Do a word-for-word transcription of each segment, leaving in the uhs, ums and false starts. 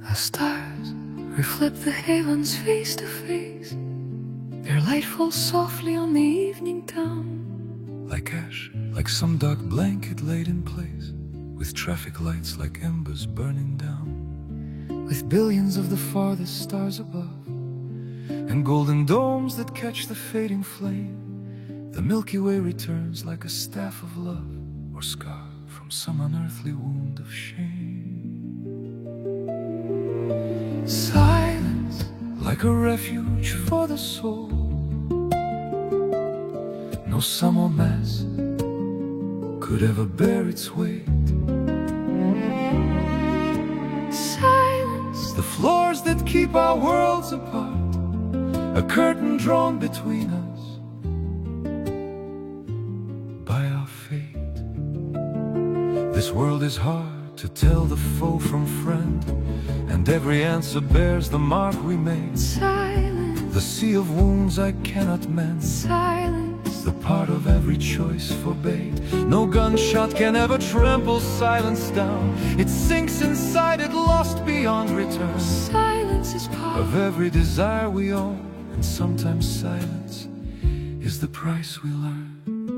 The stars reflect the heavens face to face. Their light falls softly on the evening town, like ash, like some dark blanket laid in place, with traffic lights like embers burning down, with billions of the farthest stars above, and golden domes that catch the fading flame. The Milky Way returns like a staff of love, or scar from some unearthly wound of shame. Silence, like a refuge for the soul. No sum or mass could ever bear its weight. silence, The floors that keep our worlds apart, a curtain drawn between us by our fate. This world is hard to tell the foe from friend, and every answer bears the mark we made. silence, The sea of wounds I cannot mend, silence, the part of every choice forbade. No gunshot can ever trample silence down. It sinks inside it, lost beyond return, silence is part of every desire we own. And sometimes silence is the price we learn.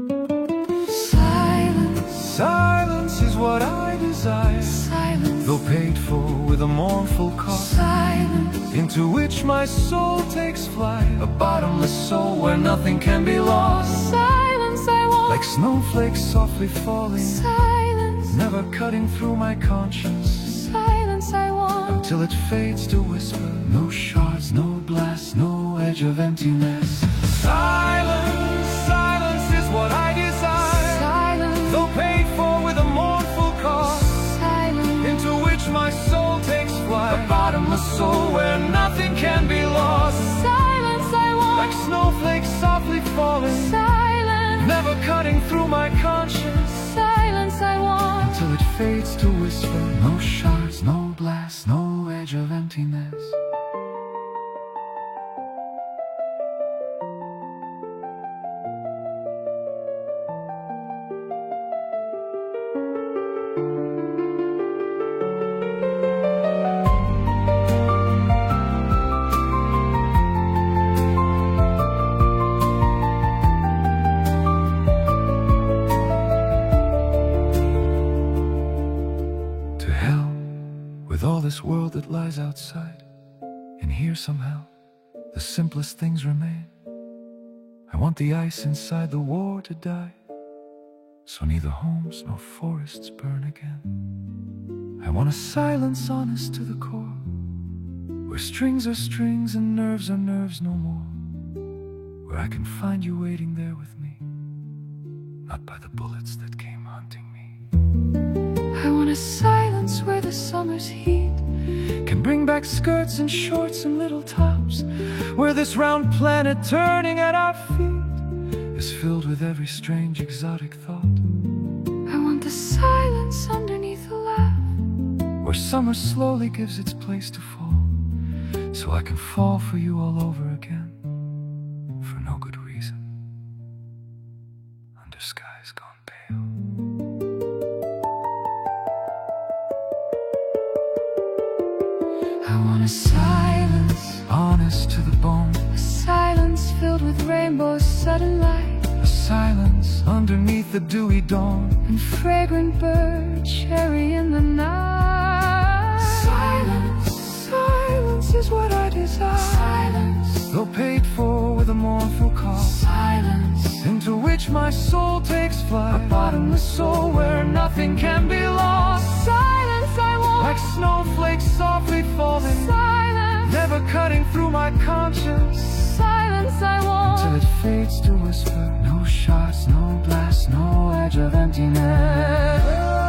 silence, Silence is what I desire, silence, though paid for with a mournful cost, silence, into which my soul takes flight, a bottomless soul where nothing can be lost. silence I want, Like snowflakes softly falling, silence, never cutting through my conscience, silence I want, until it fades to whisper. No shards, no blast, no edge of emptiness. Silence, silence is what I desire, silence, though paid for with a mournful cost, silence, into which my soul takes flight, a bottomless soul where nothing can be lost. silence I want, Like snowflakes softly falling, silence, never cutting through my conscience, silence I want, until it fades to whisper. No shards, no blast, no edge of emptiness. To hell with all this world that lies outside, and here somehow the simplest things remain. I want the ice inside the war to die, so neither homes nor forests burn again. I want a silence honest to the core, where strings are strings and nerves are nerves no more, where I can find you waiting there with me, not by the bullets that came hunting me. I want a silence where the summer's heat Can bring back skirts and shorts and little tops, where this round planet turning at our feet is filled with every strange exotic thought, I want the silence underneath the laugh, where summer slowly gives its place to fall, so I can fall for you all over again, for no good reason, under skies gone pale. I want a silence, Honest to the bone, a silence filled with rainbows, sudden light, a silence underneath the dewy dawn, and fragrant bird cherry in the night. Silence, silence is what I desire, silence, though paid for with a mournful cost, silence, into which my soul takes flight, a bottomless soul where nothing can be lost. silence I want, Like snowflakes softly falling, silence, never cutting through my conscience, silence I want, till it fades to whisper. No shots, no blast, no edge of emptiness.